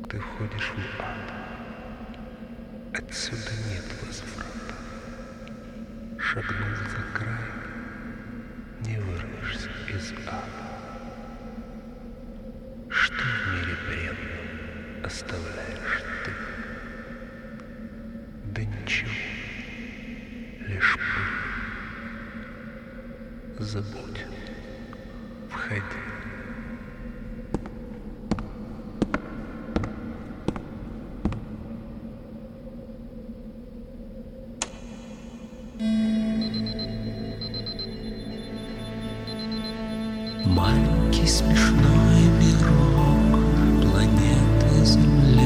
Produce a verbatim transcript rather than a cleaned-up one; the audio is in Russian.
ты входишь в ад. Отсюда нет возврата. Шагнув за край, не вырвешься из ада. Что в мире бренном оставляешь ты? Да ничего, лишь пыль. Забудь, входи. Маленький смешной мирок планеты Земля.